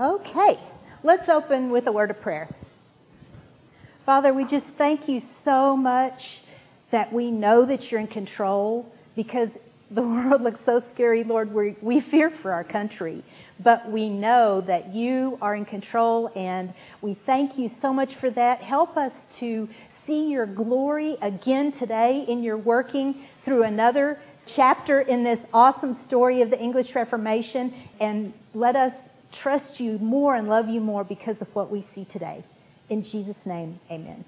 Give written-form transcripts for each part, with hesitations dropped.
Okay, let's open with a word of prayer. Father, we just thank you so much that we know that you're in control, because the world looks so scary, Lord. We fear for our country, but we know that you are in control, and we thank you so much for that. Help us to see your glory again today in your working through another chapter in this awesome story of the English Reformation, and let us trust you more and love you more because of what we see today. In Jesus' name, amen.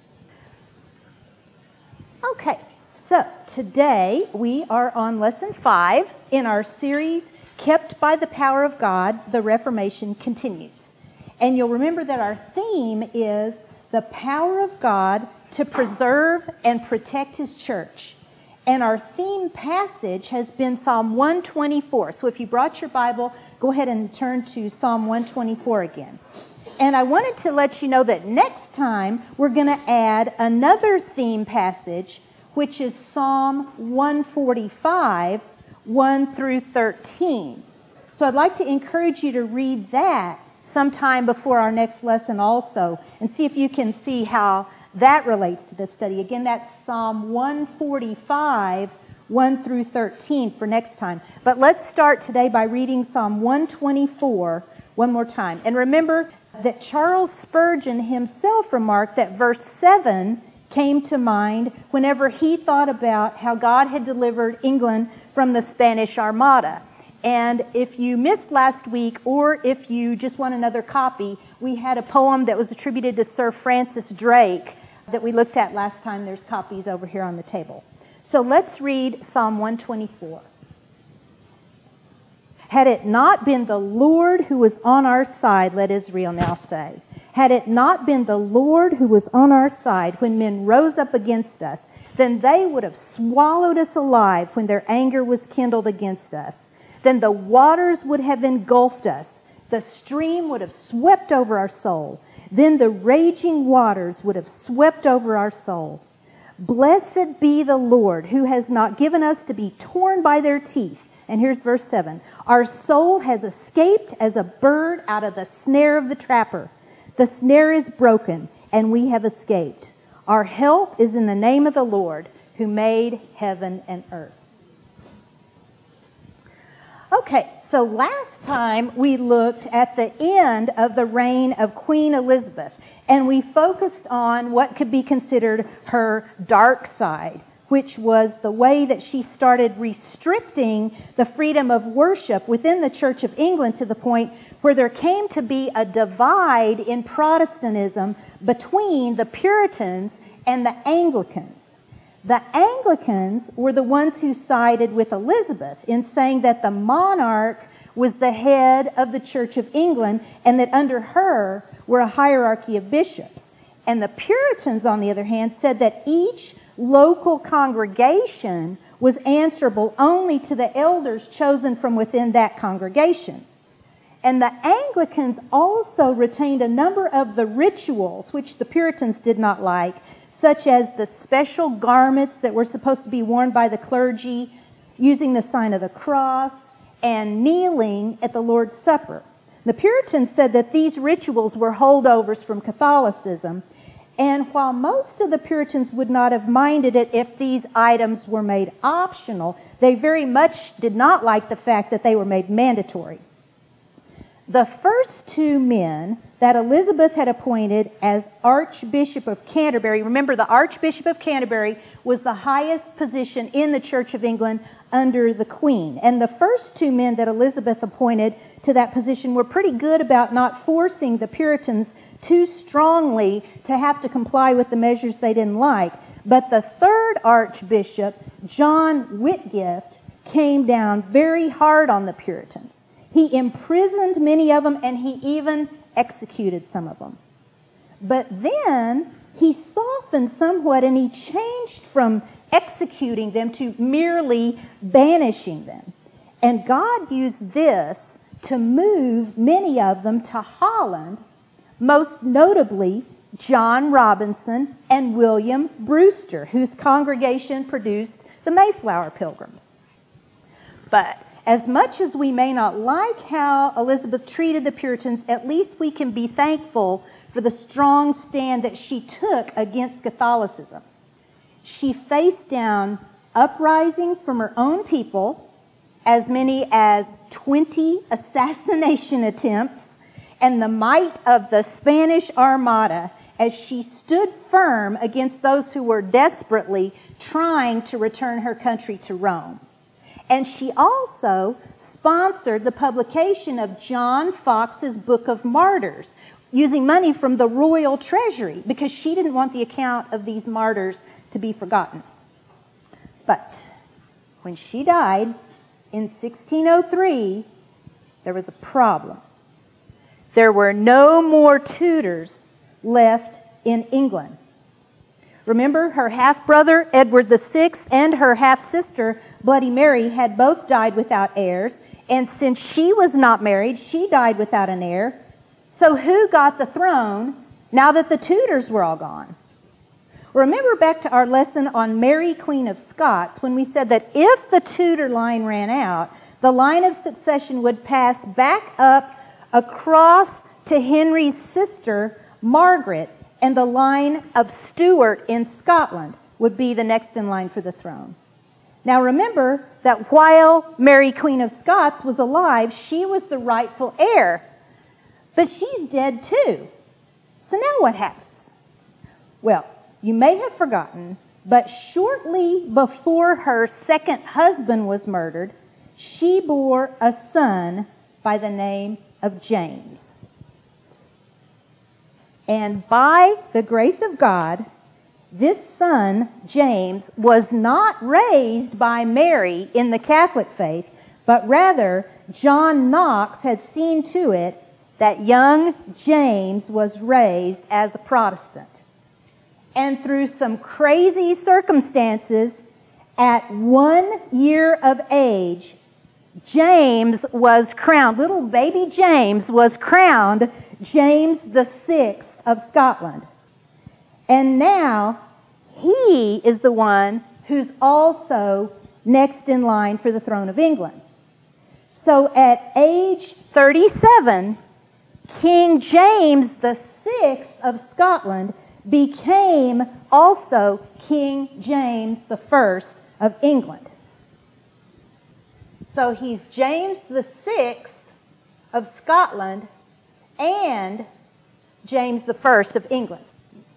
Okay, so today we are on Lesson 5 in our series, Kept by the Power of God, the Reformation Continues. And you'll remember that our theme is the power of God to preserve and protect His church. And our theme passage has been Psalm 124. So if you brought your Bible, go ahead and turn to Psalm 124 again. And I wanted to let you know that next time we're going to add another theme passage, which is Psalm 145, 1 through 13. So I'd like to encourage you to read that sometime before our next lesson also, and see if you can see how that relates to this study. Again, that's Psalm 145, 1 through 13 for next time. But let's start today by reading Psalm 124 one more time. And remember that Charles Spurgeon himself remarked that verse 7 came to mind whenever he thought about how God had delivered England from the Spanish Armada. And if you missed last week, or if you just want another copy, we had a poem that was attributed to Sir Francis Drake that we looked at last time. There's copies over here on the table. So let's read Psalm 124. Had it not been the Lord who was on our side, let Israel now say. Had it not been the Lord who was on our side when men rose up against us, then they would have swallowed us alive when their anger was kindled against us. Then the waters would have engulfed us. The stream would have swept over our soul. Then the raging waters would have swept over our soul. Blessed be the Lord, who has not given us to be torn by their teeth. And here's verse 7. Our soul has escaped as a bird out of the snare of the trapper. The snare is broken, and we have escaped. Our help is in the name of the Lord, who made heaven and earth. Okay, so last time we looked at the end of the reign of Queen Elizabeth, and we focused on what could be considered her dark side, which was the way that she started restricting the freedom of worship within the Church of England to the point where there came to be a divide in Protestantism between the Puritans and the Anglicans. The Anglicans were the ones who sided with Elizabeth in saying that the monarch was the head of the Church of England and that under her were a hierarchy of bishops. And the Puritans, on the other hand, said that each local congregation was answerable only to the elders chosen from within that congregation. And the Anglicans also retained a number of the rituals which the Puritans did not like, such as the special garments that were supposed to be worn by the clergy, using the sign of the cross, and kneeling at the Lord's Supper. The Puritans said that these rituals were holdovers from Catholicism, and while most of the Puritans would not have minded it if these items were made optional, they very much did not like the fact that they were made mandatory. The first two men that Elizabeth had appointed as Archbishop of Canterbury, remember the Archbishop of Canterbury was the highest position in the Church of England under the Queen. And the first two men that Elizabeth appointed to that position were pretty good about not forcing the Puritans too strongly to have to comply with the measures they didn't like. But the third Archbishop, John Whitgift, came down very hard on the Puritans. He imprisoned many of them, and he even executed some of them. But then he softened somewhat, and he changed from executing them to merely banishing them. And God used this to move many of them to Holland, most notably John Robinson and William Brewster, whose congregation produced the Mayflower Pilgrims. But As much as we may not like how Elizabeth treated the Puritans, at least we can be thankful for the strong stand that she took against Catholicism. She faced down uprisings from her own people, as many as 20 assassination attempts, and the might of the Spanish Armada, as she stood firm against those who were desperately trying to return her country to Rome. And she also sponsored the publication of John Fox's Book of Martyrs, using money from the royal treasury, because she didn't want the account of these martyrs to be forgotten. But when she died in 1603, there was a problem. There were no more Tudors left in England. Remember, her half-brother, Edward VI, and her half-sister, Bloody Mary, had both died without heirs. And since she was not married, she died without an heir. So who got the throne now that the Tudors were all gone? Remember back to our lesson on Mary, Queen of Scots, when we said that if the Tudor line ran out, the line of succession would pass back up across to Henry's sister, Margaret, and the line of Stuart in Scotland would be the next in line for the throne. Now remember that while Mary, Queen of Scots, was alive, she was the rightful heir. But she's dead too. So now what happens? Well, you may have forgotten, but shortly before her second husband was murdered, she bore a son by the name of James. And by the grace of God, this son, James, was not raised by Mary in the Catholic faith, but rather John Knox had seen to it that young James was raised as a Protestant. And through some crazy circumstances, at 1 year of age, James was crowned, little baby James was crowned James VI of Scotland. And now he is the one who's also next in line for the throne of England. So at age 37, King James VI of Scotland became also King James I of England. So he's James VI of Scotland and James I of England.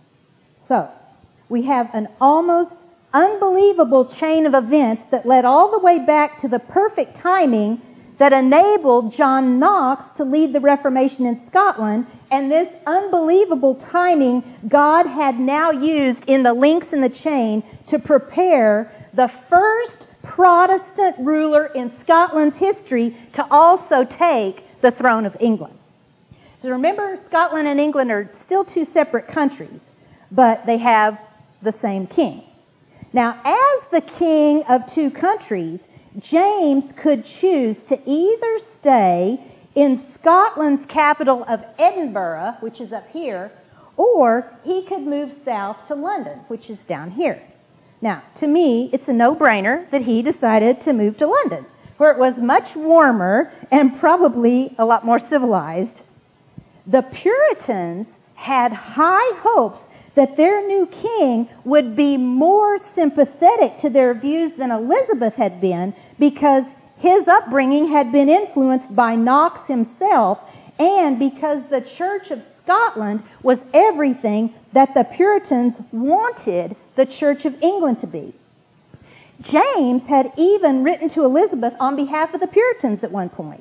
So we have an almost unbelievable chain of events that led all the way back to the perfect timing that enabled John Knox to lead the Reformation in Scotland. And this unbelievable timing God had now used in the links in the chain to prepare the first Protestant ruler in Scotland's history to also take the throne of England. So remember, Scotland and England are still two separate countries, but they have the same king. Now, as the king of two countries, James could choose to either stay in Scotland's capital of Edinburgh, which is up here, or he could move south to London, which is down here. Now, to me, it's a no-brainer that he decided to move to London, where it was much warmer and probably a lot more civilized. The Puritans had high hopes that their new king would be more sympathetic to their views than Elizabeth had been, because his upbringing had been influenced by Knox himself, and because the Church of Scotland was everything that the Puritans wanted the Church of England to be. James had even written to Elizabeth on behalf of the Puritans at one point.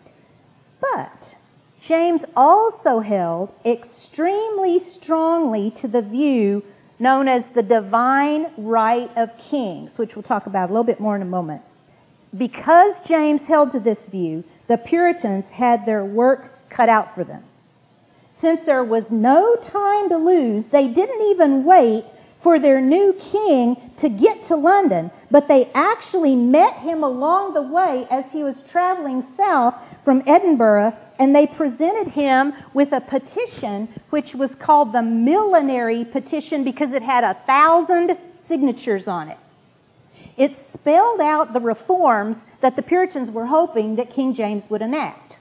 But James also held extremely strongly to the view known as the divine right of kings, which we'll talk about a little bit more in a moment. Because James held to this view, the Puritans had their work cut out for them. Since there was no time to lose, they didn't even wait for their new king to get to London, but they actually met him along the way as he was traveling south from Edinburgh, and they presented him with a petition which was called the Millenary Petition because it had 1,000 signatures on it. It spelled out the reforms that the Puritans were hoping that King James would enact.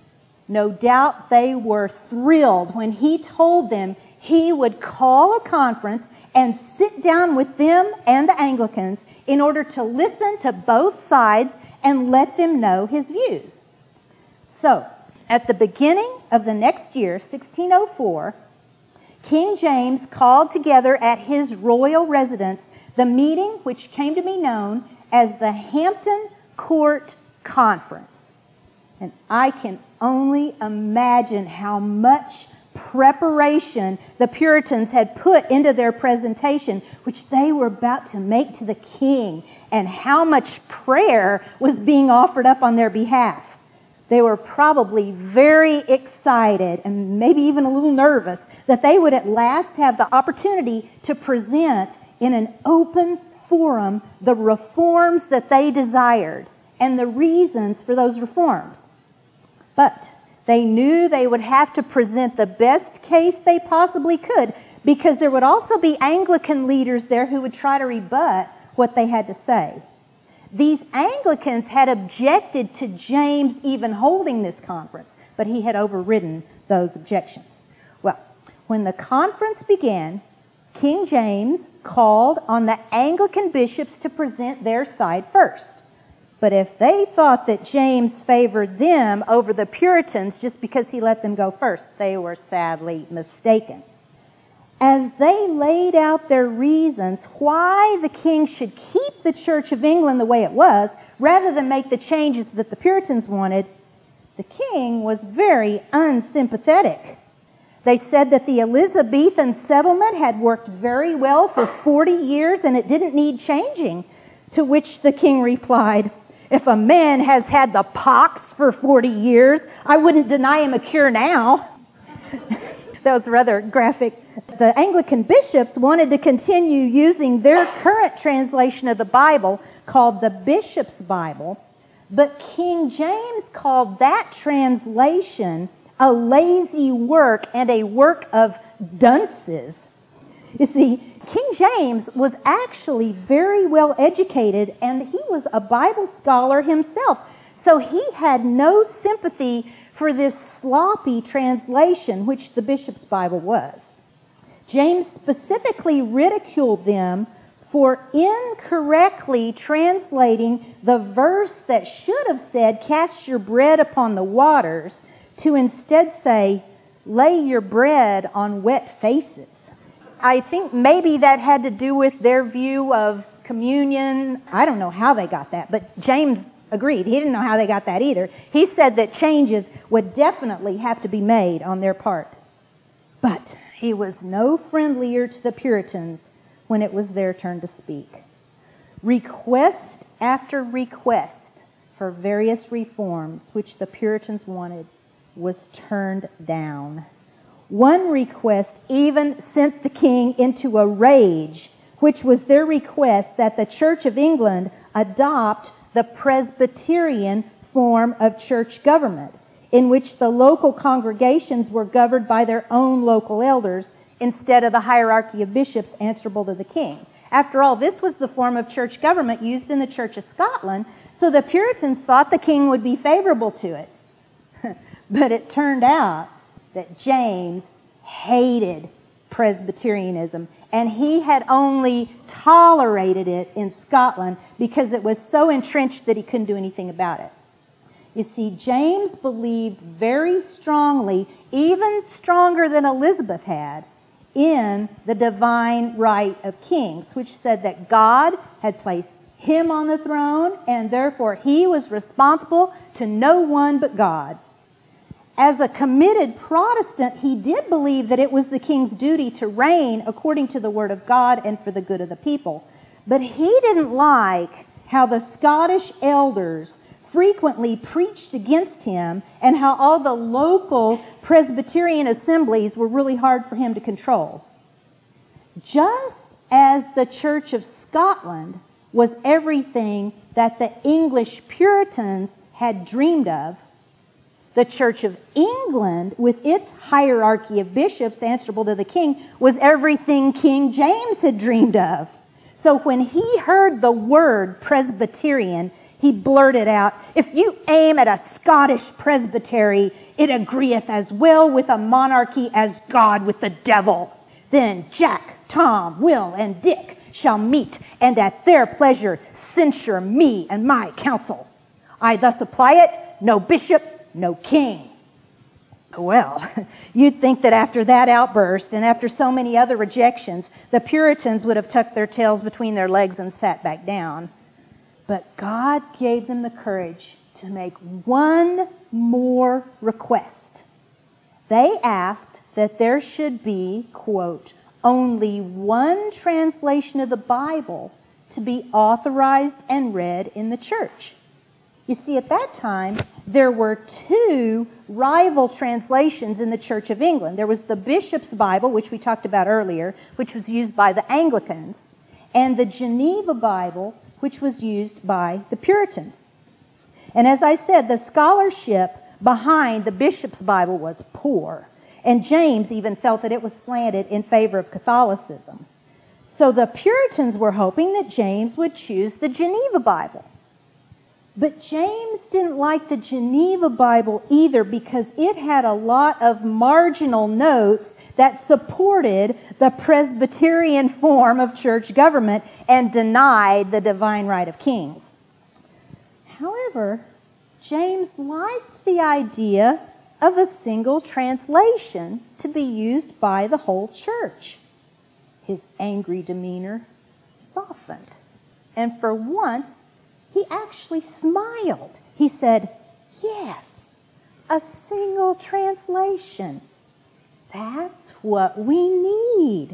No doubt they were thrilled when he told them he would call a conference and sit down with them and the Anglicans in order to listen to both sides and let them know his views. So, at the beginning of the next year, 1604, King James called together at his royal residence the meeting which came to be known as the Hampton Court Conference. And I can only imagine how much preparation the Puritans had put into their presentation, which they were about to make to the king, and how much prayer was being offered up on their behalf. They were probably very excited and maybe even a little nervous that they would at last have the opportunity to present in an open forum the reforms that they desired and the reasons for those reforms. But they knew they would have to present the best case they possibly could, because there would also be Anglican leaders there who would try to rebut what they had to say. These Anglicans had objected to James even holding this conference, but he had overridden those objections. Well, when the conference began, King James called on the Anglican bishops to present their side first. But if they thought that James favored them over the Puritans just because he let them go first, they were sadly mistaken. As they laid out their reasons why the king should keep the Church of England the way it was, rather than make the changes that the Puritans wanted, the king was very unsympathetic. They said that the Elizabethan settlement had worked very well for 40 years and it didn't need changing, to which the king replied, "If a man has had the pox for 40 years, I wouldn't deny him a cure now." That was rather graphic. The Anglican bishops wanted to continue using their current translation of the Bible, called the Bishop's Bible, but King James called that translation a lazy work and a work of dunces. You see, King James was actually very well educated, and he was a Bible scholar himself. So he had no sympathy for this sloppy translation, which the Bishop's Bible was. James specifically ridiculed them for incorrectly translating the verse that should have said, "Cast your bread upon the waters," to instead say, "Lay your bread on wet faces." I think maybe that had to do with their view of communion. I don't know how they got that, but James agreed. He didn't know how they got that either. He said that changes would definitely have to be made on their part. But he was no friendlier to the Puritans when it was their turn to speak. Request after request for various reforms which the Puritans wanted was turned down. One request even sent the king into a rage, which was their request that the Church of England adopt the Presbyterian form of church government, in which the local congregations were governed by their own local elders instead of the hierarchy of bishops answerable to the king. After all, this was the form of church government used in the Church of Scotland, so the Puritans thought the king would be favorable to it. But it turned out that James hated Presbyterianism, and he had only tolerated it in Scotland because it was so entrenched that he couldn't do anything about it. You see, James believed very strongly, even stronger than Elizabeth had, in the divine right of kings, which said that God had placed him on the throne, and therefore he was responsible to no one but God. As a committed Protestant, he did believe that it was the king's duty to reign according to the word of God and for the good of the people. But he didn't like how the Scottish elders frequently preached against him and how all the local Presbyterian assemblies were really hard for him to control. Just as the Church of Scotland was everything that the English Puritans had dreamed of, the Church of England, with its hierarchy of bishops answerable to the king, was everything King James had dreamed of. So when he heard the word Presbyterian, he blurted out, "If you aim at a Scottish presbytery, it agreeth as well with a monarchy as God with the devil. Then Jack, Tom, Will, and Dick shall meet, and at their pleasure censure me and my council. I thus apply it, no bishop, no king." Well, you'd think that after that outburst and after so many other rejections, the Puritans would have tucked their tails between their legs and sat back down. But God gave them the courage to make one more request. They asked that there should be, quote, "only one translation of the Bible to be authorized and read in the church." You see, at that time, there were two rival translations in the Church of England. There was the Bishop's Bible, which we talked about earlier, which was used by the Anglicans, and the Geneva Bible, which was used by the Puritans. And as I said, the scholarship behind the Bishop's Bible was poor, and James even felt that it was slanted in favor of Catholicism. So the Puritans were hoping that James would choose the Geneva Bible. But James didn't like the Geneva Bible either because it had a lot of marginal notes that supported the Presbyterian form of church government and denied the divine right of kings. However, James liked the idea of a single translation to be used by the whole church. His angry demeanor softened, and for once, he actually smiled. He said, "Yes, a single translation. That's what we need."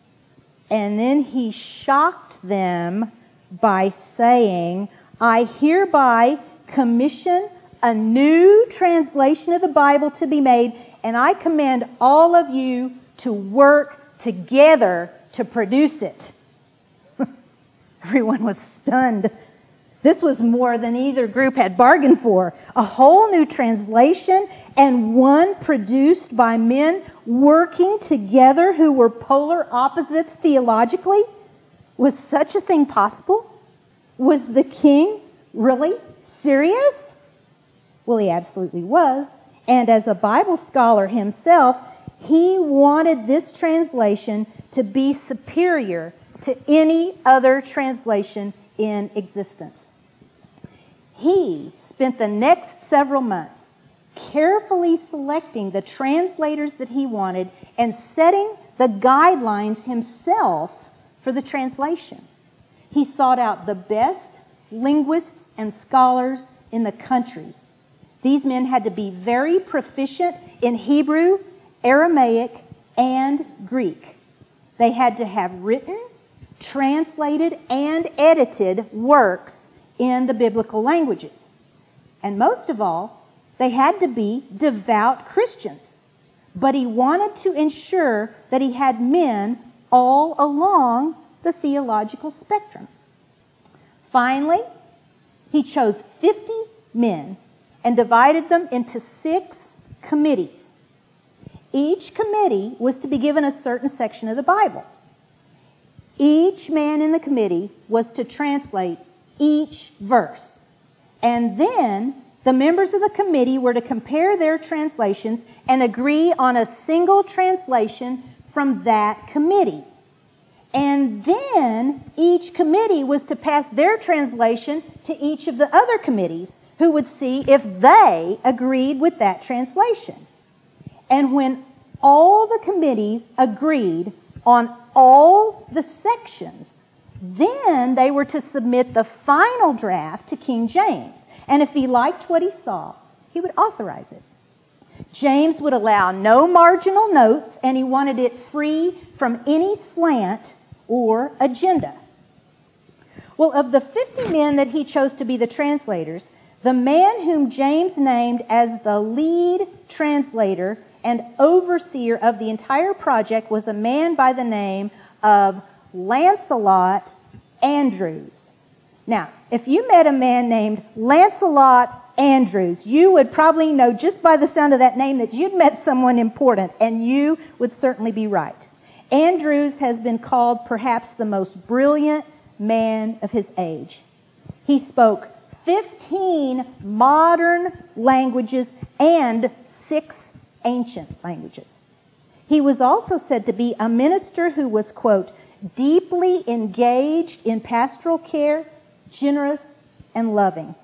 And then he shocked them by saying, "I hereby commission a new translation of the Bible to be made, and I command all of you to work together to produce it." Everyone was stunned. This was more than either group had bargained for. A whole new translation, and one produced by men working together who were polar opposites theologically. Was such a thing possible? Was the king really serious? Well, he absolutely was. And as a Bible scholar himself, he wanted this translation to be superior to any other translation in existence. He spent the next several months carefully selecting the translators that he wanted and setting the guidelines himself for the translation. He sought out the best linguists and scholars in the country. These men had to be very proficient in Hebrew, Aramaic, and Greek. They had to have written, translated, and edited works in the biblical languages. And most of all, they had to be devout Christians. But he wanted to ensure that he had men all along the theological spectrum. Finally, he chose 50 men and divided them into 6 committees. Each committee was to be given a certain section of the Bible. Each man in the committee was to translate each verse. And then the members of the committee were to compare their translations and agree on a single translation from that committee. And then each committee was to pass their translation to each of the other committees, who would see if they agreed with that translation. And when all the committees agreed on all the sections, then they were to submit the final draft to King James. And if he liked what he saw, he would authorize it. James would allow no marginal notes, and he wanted it free from any slant or agenda. Well, of the 50 men that he chose to be the translators, the man whom James named as the lead translator and overseer of the entire project was a man by the name of Lancelot Andrewes. Now, if you met a man named Lancelot Andrewes, you would probably know just by the sound of that name that you'd met someone important, and you would certainly be right. Andrewes has been called perhaps the most brilliant man of his age. He spoke 15 modern languages and 6 ancient languages. He was also said to be a minister who was, quote, deeply engaged in pastoral care, generous and loving.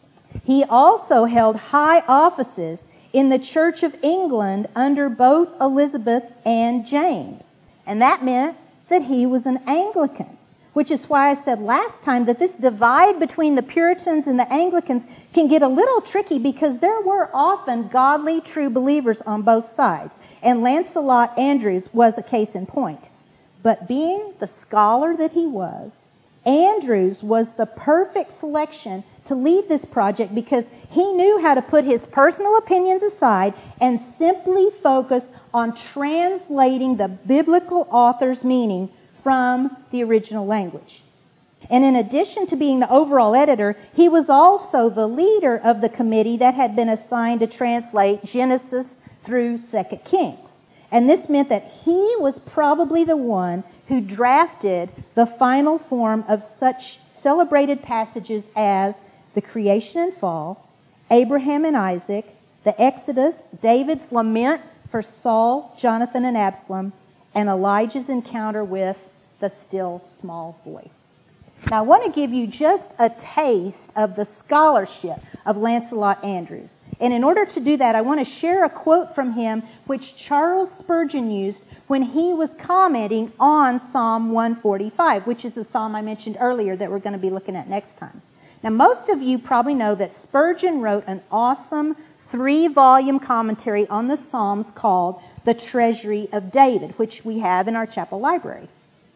He also held high offices in the Church of England under both Elizabeth and James. And that meant that he was an Anglican, which is why I said last time that this divide between the Puritans and the Anglicans can get a little tricky because there were often godly, true believers on both sides. And Lancelot Andrewes was a case in point. But being the scholar that he was, Andrewes was the perfect selection to lead this project because he knew how to put his personal opinions aside and simply focus on translating the biblical author's meaning from the original language. And in addition to being the overall editor, he was also the leader of the committee that had been assigned to translate Genesis through 2 Kings. And this meant that he was probably the one who drafted the final form of such celebrated passages as the creation and fall, Abraham and Isaac, the Exodus, David's lament for Saul, Jonathan, and Absalom, and Elijah's encounter with the still small voice. Now, I want to give you just a taste of the scholarship of Lancelot Andrewes. And in order to do that, I want to share a quote from him which Charles Spurgeon used when he was commenting on Psalm 145, which is the psalm I mentioned earlier that we're going to be looking at next time. Now, most of you probably know that Spurgeon wrote an awesome 3-volume commentary on the Psalms called The Treasury of David, which we have in our chapel library.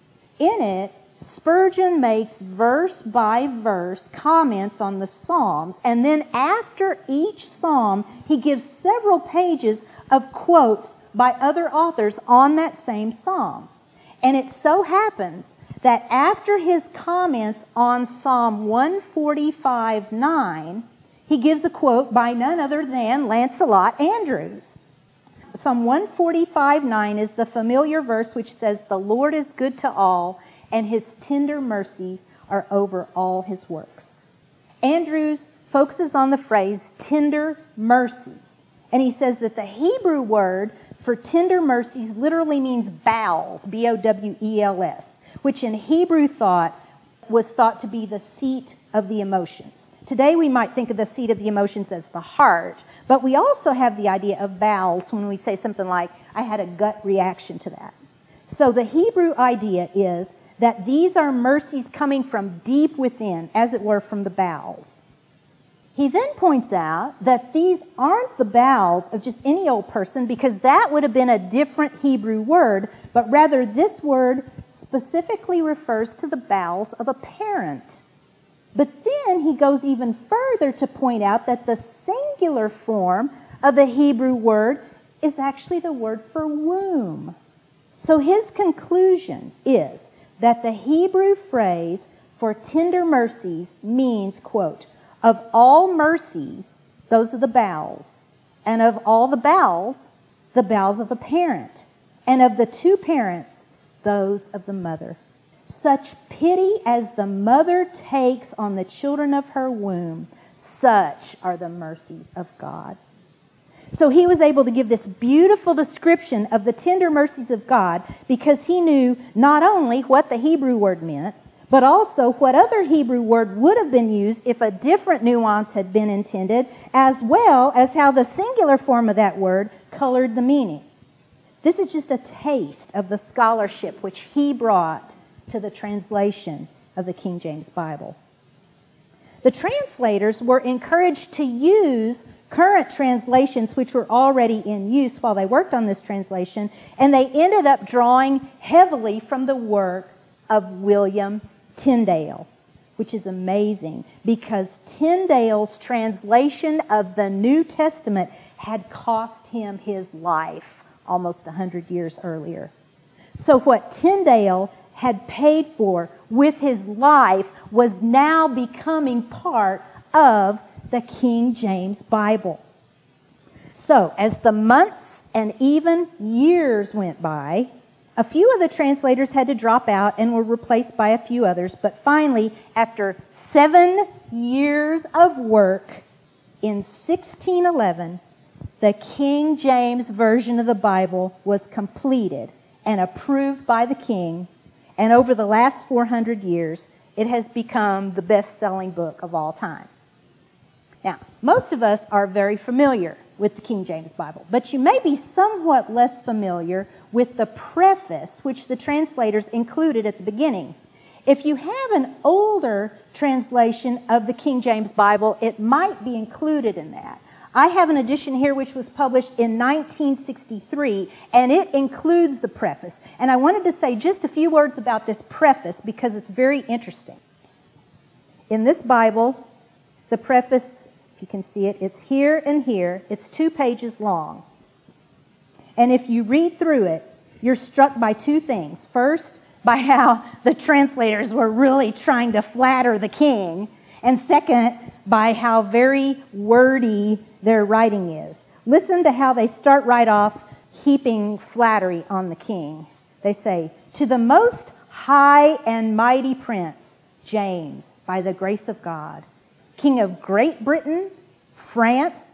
In it, Spurgeon makes verse-by-verse comments on the Psalms, and then after each psalm, he gives several pages of quotes by other authors on that same psalm. And it so happens that after his comments on Psalm 145:9, he gives a quote by none other than Lancelot Andrewes. Psalm 145:9 is the familiar verse which says, "The Lord is good to all, and his tender mercies are over all his works." Andrewes focuses on the phrase tender mercies. And he says that the Hebrew word for tender mercies literally means bowels, B-O-W-E-L-S, which in Hebrew thought was thought to be the seat of the emotions. Today we might think of the seat of the emotions as the heart, but we also have the idea of bowels when we say something like, I had a gut reaction to that. So the Hebrew idea is that these are mercies coming from deep within, as it were, from the bowels. He then points out that these aren't the bowels of just any old person, because that would have been a different Hebrew word, but rather this word specifically refers to the bowels of a parent. But then he goes even further to point out that the singular form of the Hebrew word is actually the word for womb. So his conclusion is that the Hebrew phrase for tender mercies means, quote, of all mercies, those are the bowels, and of all the bowels of a parent, and of the two parents, those of the mother. Such pity as the mother takes on the children of her womb, such are the mercies of God. So he was able to give this beautiful description of the tender mercies of God because he knew not only what the Hebrew word meant, but also what other Hebrew word would have been used if a different nuance had been intended, as well as how the singular form of that word colored the meaning. This is just a taste of the scholarship which he brought to the translation of the King James Bible. The translators were encouraged to use current translations which were already in use while they worked on this translation, and they ended up drawing heavily from the work of William Tyndale, which is amazing because Tyndale's translation of the New Testament had cost him his life almost 100 years earlier. So what Tyndale had paid for with his life was now becoming part of the King James Bible. So, as the months and even years went by, A few of the translators had to drop out and were replaced by a few others, but finally, after 7 years of work, in 1611, the King James Version of the Bible was completed and approved by the king, and over the last 400 years, it has become the best-selling book of all time. Now, most of us are very familiar with the King James Bible, but you may be somewhat less familiar with the preface which the translators included at the beginning. If you have an older translation of the King James Bible, it might be included in that. I have an edition here which was published in 1963, and it includes the preface. And I wanted to say just a few words about this preface because it's very interesting. In this Bible, the preface, if you can see it, it's here and here. It's 2 pages long. And if you read through it, you're struck by 2 things. First, by how the translators were really trying to flatter the king. And second, by how very wordy their writing is. Listen to how they start right off heaping flattery on the king. They say, "To the most high and mighty prince, James, by the grace of God, King of Great Britain, France,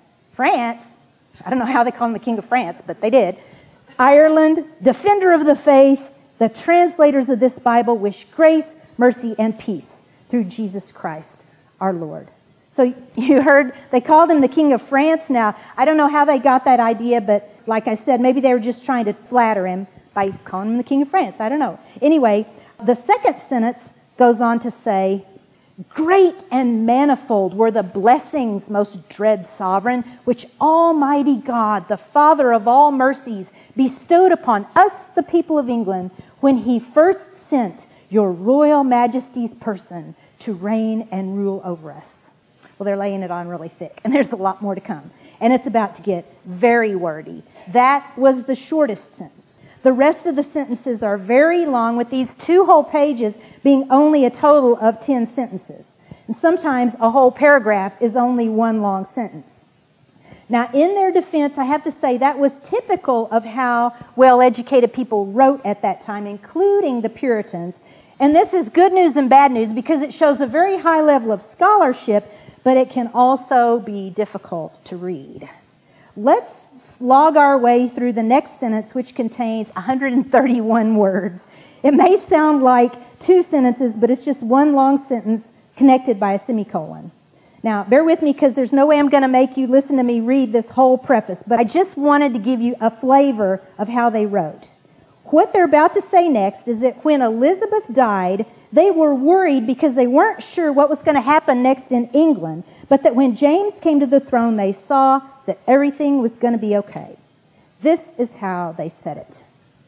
I don't know how they call him the King of France, but they did, Ireland, defender of the faith, the translators of this Bible wish grace, mercy, and peace through Jesus Christ, our Lord." So you heard they called him the King of France. Now, I don't know how they got that idea, but like I said, maybe they were just trying to flatter him by calling him the King of France. I don't know. Anyway, the second sentence goes on to say, "Great and manifold were the blessings, most dread sovereign, which Almighty God, the Father of all mercies, bestowed upon us, the people of England, when he first sent your royal majesty's person to reign and rule over us." Well, they're laying it on really thick, and there's a lot more to come. And it's about to get very wordy. That was the shortest sentence. The rest of the sentences are very long, with these 2 whole pages being only a total of 10 sentences. And sometimes a whole paragraph is only 1 long sentence. Now, in their defense, I have to say that was typical of how well-educated people wrote at that time, including the Puritans. And this is good news and bad news because it shows a very high level of scholarship, but it can also be difficult to read. Let's slog our way through the next sentence, which contains 131 words. It may sound like 2 sentences, but it's just 1 long sentence connected by a semicolon. Now, bear with me because there's no way I'm going to make you listen to me read this whole preface, but I just wanted to give you a flavor of how they wrote. What they're about to say next is that when Elizabeth died, they were worried because they weren't sure what was going to happen next in England, but that when James came to the throne, they saw that everything was going to be okay. This is how they said it.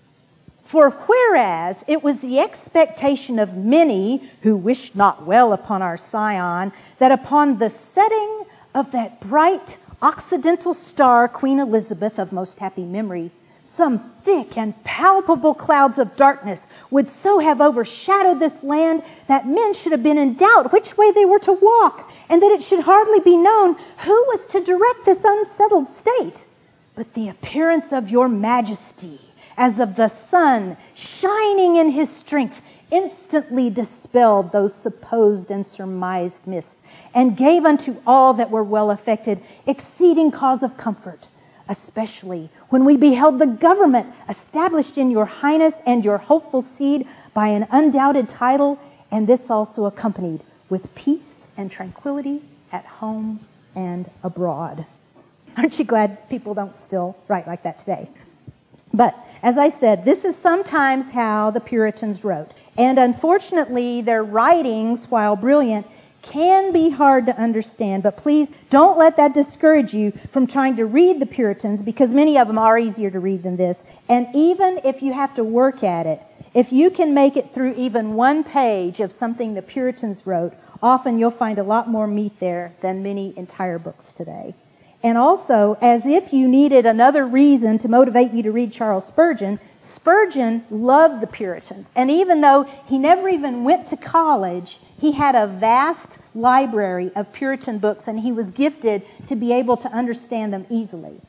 "For whereas it was the expectation of many who wished not well upon our scion, that upon the setting of that bright occidental star, Queen Elizabeth of most happy memory, some thick and palpable clouds of darkness would so have overshadowed this land that men should have been in doubt which way they were to walk, and that it should hardly be known who was to direct this unsettled state. But the appearance of your majesty, as of the sun shining in his strength, instantly dispelled those supposed and surmised mists, and gave unto all that were well affected exceeding cause of comfort, especially when we beheld the government established in your highness and your hopeful seed by an undoubted title, and this also accompanied with peace and tranquility at home and abroad." Aren't you glad people don't still write like that today? But as I said, this is sometimes how the Puritans wrote. And unfortunately, their writings, while brilliant, can be hard to understand, but please don't let that discourage you from trying to read the Puritans, because many of them are easier to read than this. And even if you have to work at it, if you can make it through even 1 page of something the Puritans wrote, often you'll find a lot more meat there than many entire books today. And also, as if you needed another reason to motivate you to read Charles Spurgeon, Spurgeon loved the Puritans. And even though he never even went to college, he had a vast library of Puritan books, and he was gifted to be able to understand them easily.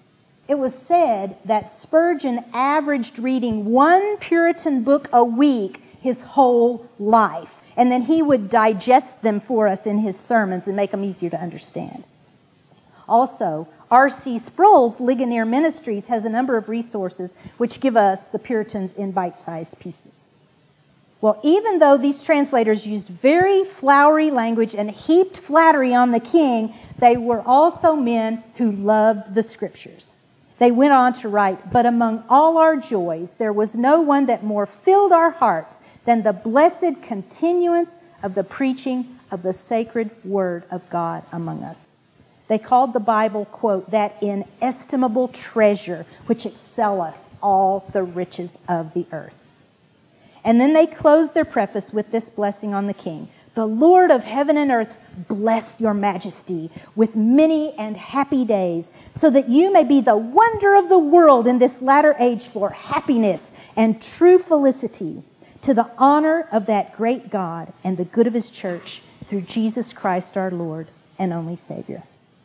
it was said that Spurgeon averaged reading one Puritan book a week his whole life. And then he would digest them for us in his sermons and make them easier to understand. Also, R.C. Sproul's Ligonier Ministries has a number of resources which give us the Puritans in bite-sized pieces. Well, even though these translators used very flowery language and heaped flattery on the king, they were also men who loved the Scriptures. They went on to write, "But among all our joys, there was no one that more filled our hearts than the blessed continuance of the preaching of the sacred word of God among us." They called the Bible, quote, "that inestimable treasure which excelleth all the riches of the earth." And then they closed their preface with this blessing on the king. "The Lord of heaven and earth bless your majesty with many and happy days, so that you may be the wonder of the world in this latter age for happiness and true felicity, to the honor of that great God and the good of his church, through Jesus Christ our Lord and only Savior."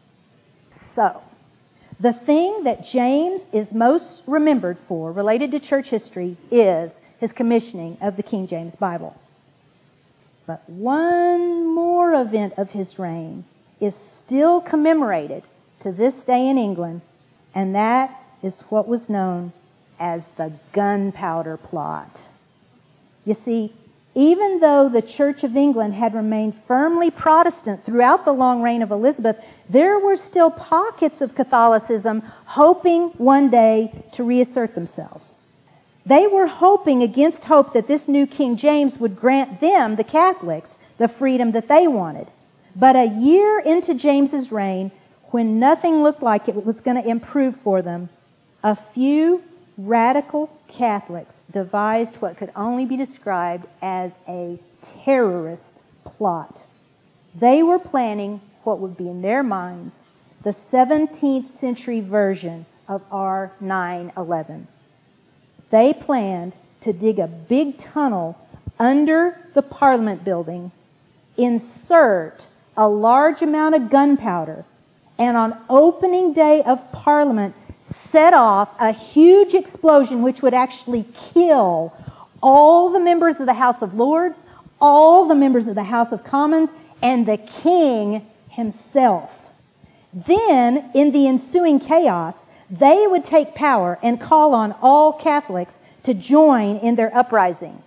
So, the thing that James is most remembered for, related to church history, is his commissioning of the King James Bible. But one more event of his reign is still commemorated to this day in England, and that is what was known as the Gunpowder Plot. You see, even though the Church of England had remained firmly Protestant throughout the long reign of Elizabeth, there were still pockets of Catholicism hoping one day to reassert themselves. They were hoping against hope that this new King James would grant them, the Catholics, the freedom that they wanted. But a year into James's reign, when nothing looked like it was going to improve for them, a few radical Catholics devised what could only be described as a terrorist plot. They were planning what would be in their minds the 17th century version of R911. They planned to dig a big tunnel under the Parliament building, insert a large amount of gunpowder, and on opening day of Parliament, set off a huge explosion which would actually kill all the members of the House of Lords, all the members of the House of Commons, and the king himself. Then, in the ensuing chaos, they would take power and call on all Catholics to join in their uprising.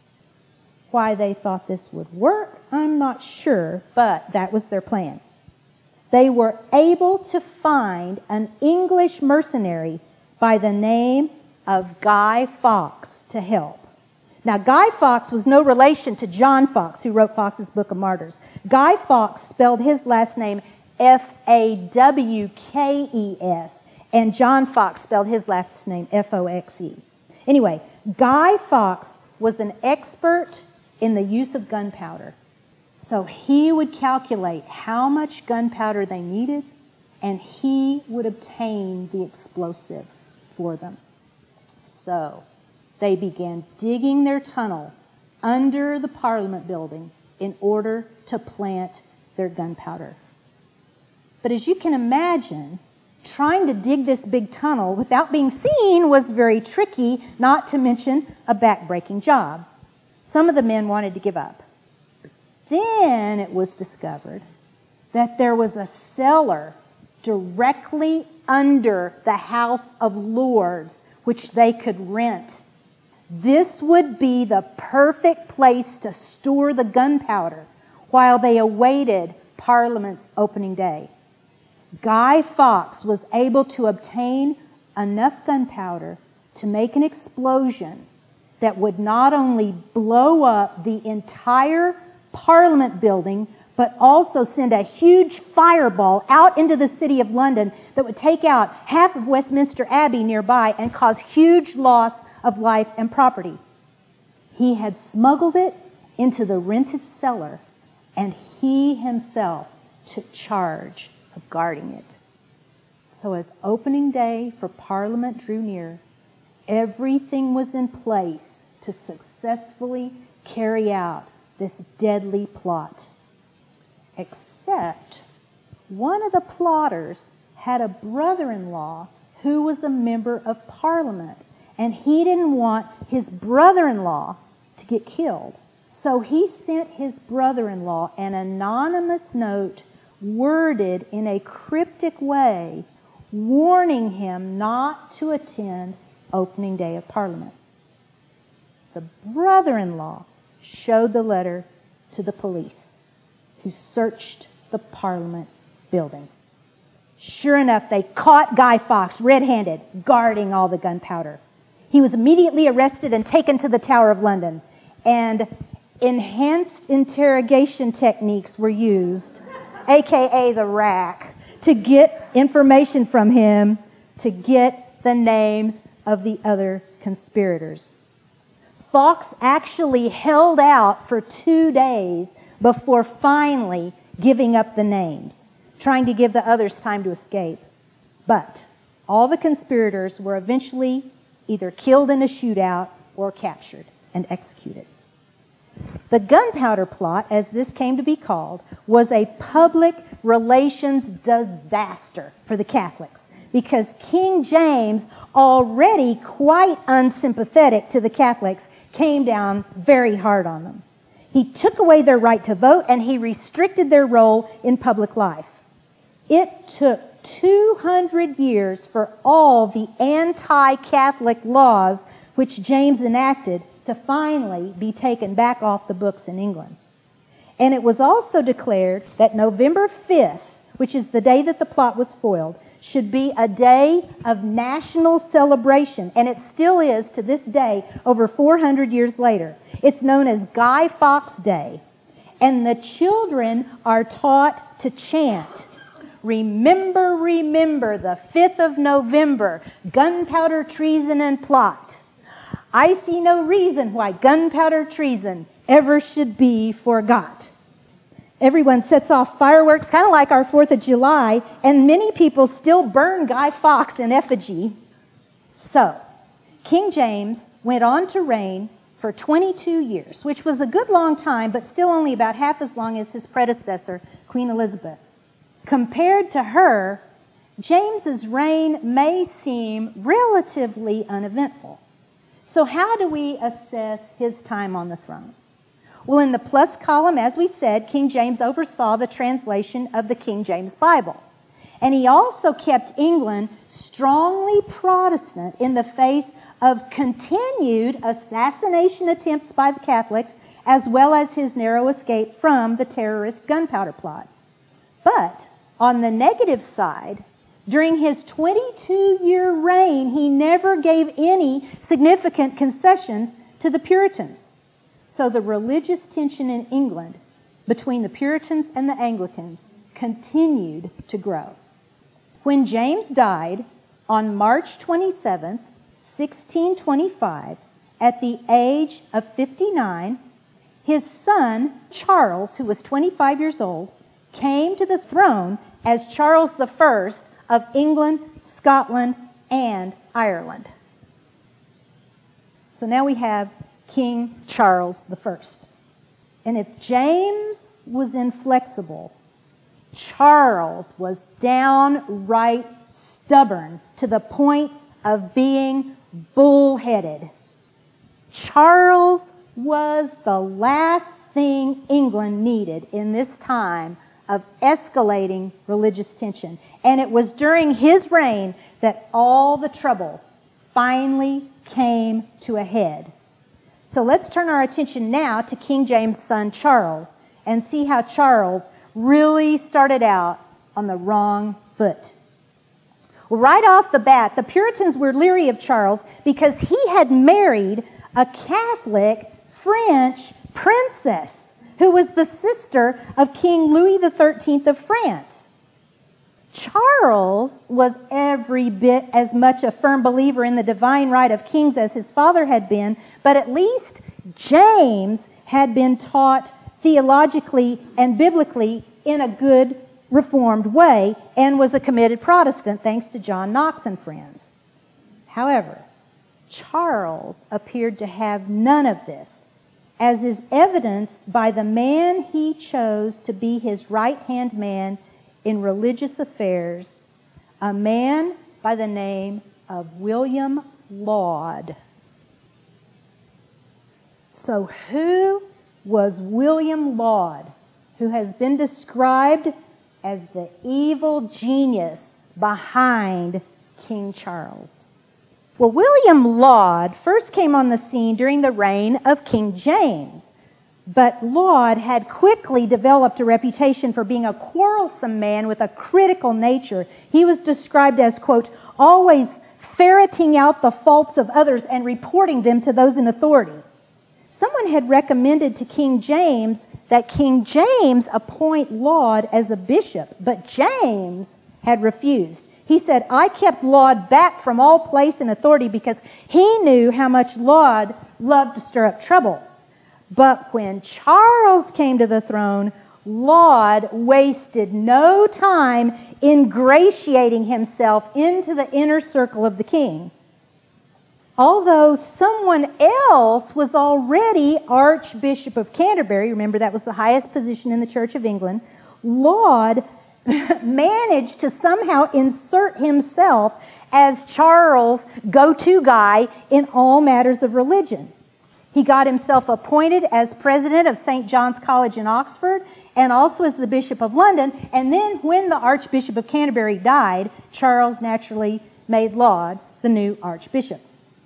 Why they thought this would work, I'm not sure, but that was their plan. They were able to find an English mercenary by the name of Guy Fawkes to help. Now, Guy Fawkes was no relation to John Foxe, who wrote Foxe's Book of Martyrs. Guy Fawkes spelled his last name F-A-W-K-E-S, and John Foxe spelled his last name F-O-X-E. Anyway, Guy Fawkes was an expert in the use of gunpowder. So he would calculate how much gunpowder they needed, and he would obtain the explosive for them. So they began digging their tunnel under the Parliament building in order to plant their gunpowder. But as you can imagine, trying to dig this big tunnel without being seen was very tricky, not to mention a back-breaking job. Some of the men wanted to give up. Then it was discovered that there was a cellar directly under the House of Lords, which they could rent. This would be the perfect place to store the gunpowder while they awaited Parliament's opening day. Guy Fawkes was able to obtain enough gunpowder to make an explosion that would not only blow up the entire Parliament building, but also send a huge fireball out into the city of London that would take out half of Westminster Abbey nearby and cause huge loss of life and property. He had smuggled it into the rented cellar, and he himself took charge of guarding it. So as opening day for Parliament drew near, everything was in place to successfully carry out this deadly plot. Except one of the plotters had a brother-in-law who was a member of Parliament, and he didn't want his brother-in-law to get killed. So he sent his brother-in-law an anonymous note worded in a cryptic way, warning him not to attend opening day of Parliament. The brother-in-law showed the letter to the police, who searched the Parliament building. Sure enough, they caught Guy Fawkes red-handed, guarding all the gunpowder. He was immediately arrested and taken to the Tower of London, and enhanced interrogation techniques were used, aka the rack, to get information from him, to get the names of the other conspirators. Fawkes actually held out for 2 days before finally giving up the names, trying to give the others time to escape. But all the conspirators were eventually either killed in a shootout or captured and executed. The gunpowder plot, as this came to be called, was a public relations disaster for the Catholics, because King James, already quite unsympathetic to the Catholics, came down very hard on them. He took away their right to vote, and he restricted their role in public life. It took 200 years for all the anti-Catholic laws which James enacted to finally be taken back off the books in England. And it was also declared that November 5th, which is the day that the plot was foiled, should be a day of national celebration. And it still is to this day, over 400 years later. It's known as Guy Fawkes Day. And the children are taught to chant, "Remember, remember the 5th of November, gunpowder treason and plot. I see no reason why gunpowder treason ever should be forgot." Everyone sets off fireworks, kind of like our 4th of July, and many people still burn Guy Fawkes in effigy. So, King James went on to reign for 22 years, which was a good long time, but still only about half as long as his predecessor, Queen Elizabeth. Compared to her, James's reign may seem relatively uneventful. So how do we assess his time on the throne? Well, in the plus column, as we said, King James oversaw the translation of the King James Bible. And he also kept England strongly Protestant in the face of continued assassination attempts by the Catholics, as well as his narrow escape from the terrorist gunpowder plot. But on the negative side, during his 22-year reign, he never gave any significant concessions to the Puritans. So the religious tension in England between the Puritans and the Anglicans continued to grow. When James died on March 27, 1625, at the age of 59, his son, Charles, who was 25 years old, came to the throne as Charles I of England, Scotland, and Ireland. So now we have King Charles I. And if James was inflexible, Charles was downright stubborn to the point of being bullheaded. Charles was the last thing England needed in this time of escalating religious tension. And it was during his reign that all the trouble finally came to a head. So let's turn our attention now to King James' son Charles and see how Charles really started out on the wrong foot. Right off the bat, the Puritans were leery of Charles because he had married a Catholic French princess who was the sister of King Louis XIII of France. Charles was every bit as much a firm believer in the divine right of kings as his father had been, but at least James had been taught theologically and biblically in a good Reformed way and was a committed Protestant thanks to John Knox and friends. However, Charles appeared to have none of this, as is evidenced by the man he chose to be his right-hand man in religious affairs, a man by the name of William Laud. So who was William Laud, who has been described as the evil genius behind King Charles? Well, William Laud first came on the scene during the reign of King James, but Laud had quickly developed a reputation for being a quarrelsome man with a critical nature. He was described as, quote, always ferreting out the faults of others and reporting them to those in authority. Someone had recommended to King James that King James appoint Laud as a bishop, but James had refused. He said, I kept Laud back from all place and authority because he knew how much Laud loved to stir up trouble. But when Charles came to the throne, Laud wasted no time ingratiating himself into the inner circle of the king. Although someone else was already Archbishop of Canterbury, remember that was the highest position in the Church of England, Laud managed to somehow insert himself as Charles' go-to guy in all matters of religion. He got himself appointed as president of St. John's College in Oxford and also as the Bishop of London. And then when the Archbishop of Canterbury died, Charles naturally made Laud the new Archbishop.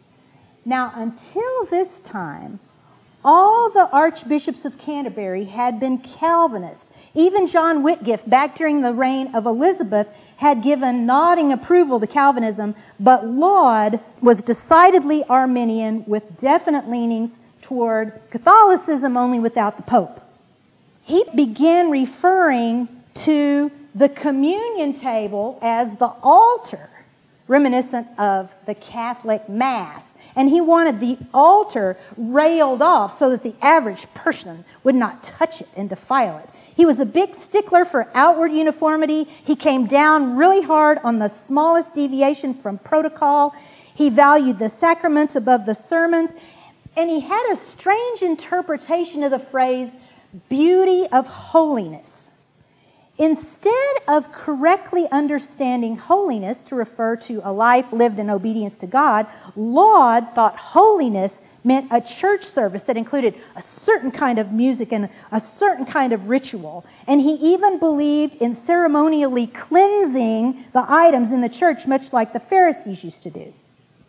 Now, until this time, all the archbishops of Canterbury had been Calvinist. Even John Whitgift, back during the reign of Elizabeth, had given nodding approval to Calvinism, but Laud was decidedly Arminian with definite leanings toward Catholicism, only without the Pope. He began referring to the communion table as the altar, reminiscent of the Catholic Mass. And he wanted the altar railed off so that the average person would not touch it and defile it. He was a big stickler for outward uniformity. He came down really hard on the smallest deviation from protocol. He valued the sacraments above the sermons. And he had a strange interpretation of the phrase, beauty of holiness. Instead of correctly understanding holiness to refer to a life lived in obedience to God, Laud thought holiness meant a church service that included a certain kind of music and a certain kind of ritual. And he even believed in ceremonially cleansing the items in the church, much like the Pharisees used to do.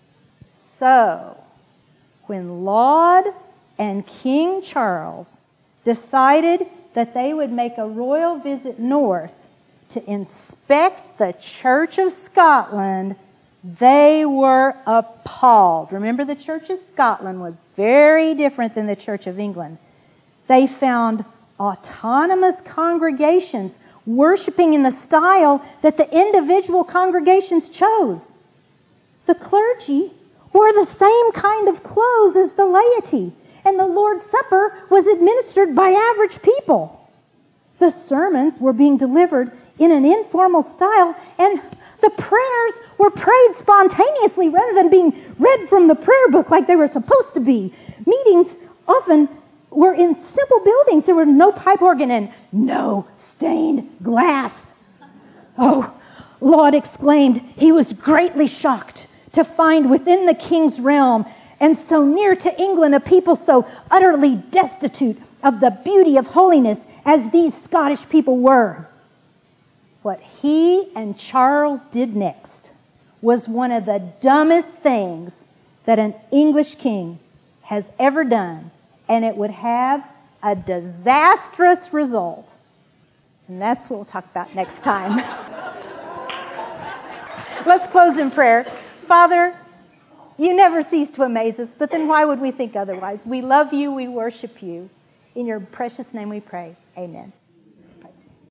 So, when Laud and King Charles decided that they would make a royal visit north to inspect the Church of Scotland, they were appalled. Remember, the Church of Scotland was very different than the Church of England. They found autonomous congregations worshiping in the style that the individual congregations chose. The clergy wore the same kind of clothes as the laity, and the Lord's Supper was administered by average people. The sermons were being delivered in an informal style, and the prayers were prayed spontaneously rather than being read from the prayer book like they were supposed to be. Meetings often were in simple buildings. There were no pipe organ and no stained glass. Oh, Laud exclaimed he was greatly shocked to find within the king's realm and so near to England a people so utterly destitute of the beauty of holiness as these Scottish people were. What he and Charles did next was one of the dumbest things that an English king has ever done, and it would have a disastrous result. And that's what we'll talk about next time. Let's close in prayer. Father, you never cease to amaze us, but then why would we think otherwise? We love you, we worship you. In your precious name we pray. Amen.